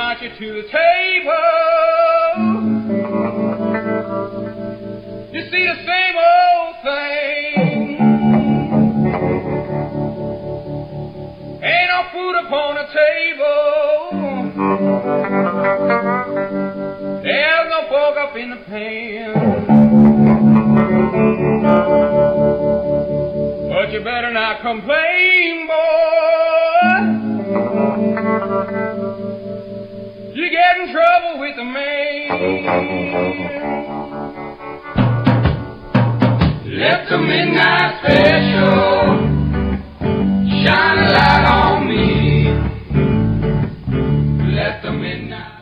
invite you to the table. You see the same old thing. Ain't no food upon the table. There's no pork up in the pan. But you better not complain, boy. You get in trouble with the man. Let the midnight special shine a light on me. Let the midnight